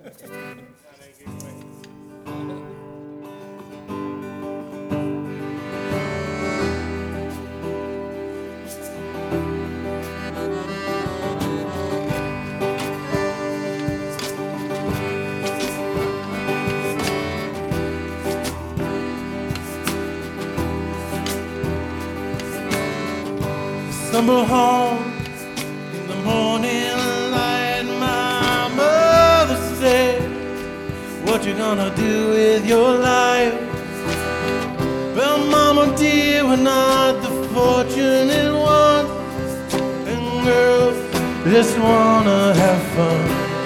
Stumble home in the morning light. My mother said, what you gonna do with your life? Well, mama dear, we're not the fortunate ones, and girls just wanna have fun.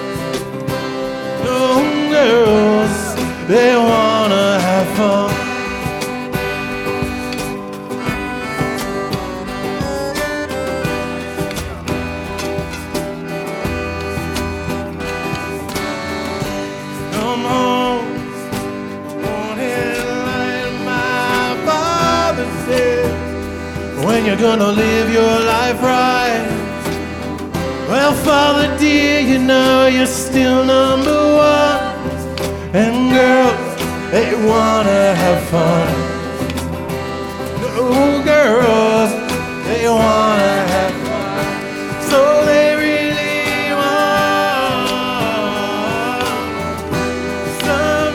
No, girls, they wanna have fun. When you're gonna live your life right? Well, Father dear, you know you're still number one, and girls, they wanna have fun. Oh, girls, they wanna have fun. So they really want some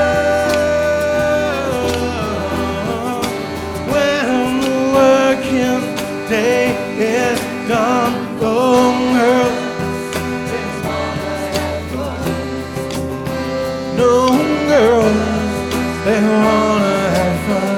fun. When the working day is done, oh, girls, they wanna have fun. No, girls, they wanna have fun.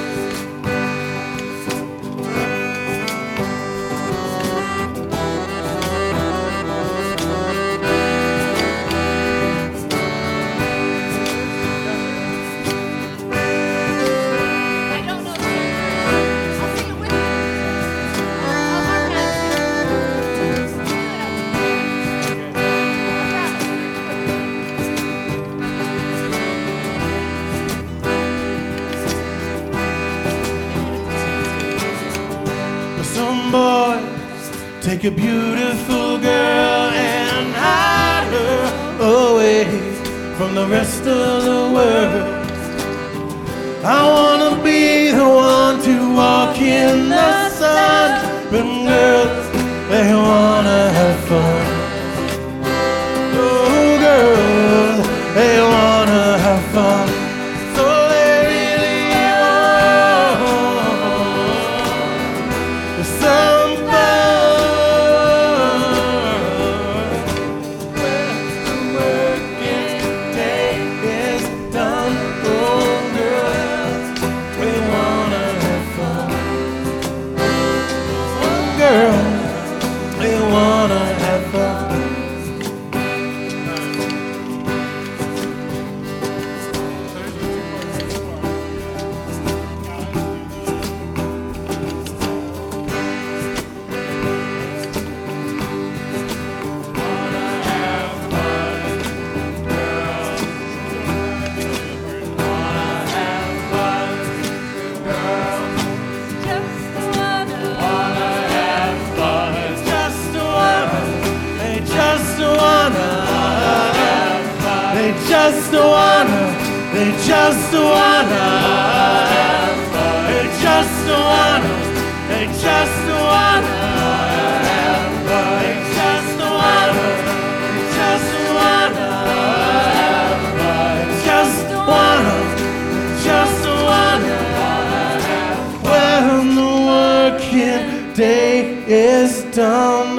Some boys take a beautiful girl and hide her away from the rest of the world. I wanna be the one to walk in the sun, but girls, they wanna have fun. Oh, girls, they wanna have fun. So they really want some fun. When the working day is done, oh, girls, we wanna have fun. Oh, girls, we wanna have fun. They just wanna, they just wanna, they just wanna, they just wanna, they just wanna, they just wanna, just wanna. When the working day is done.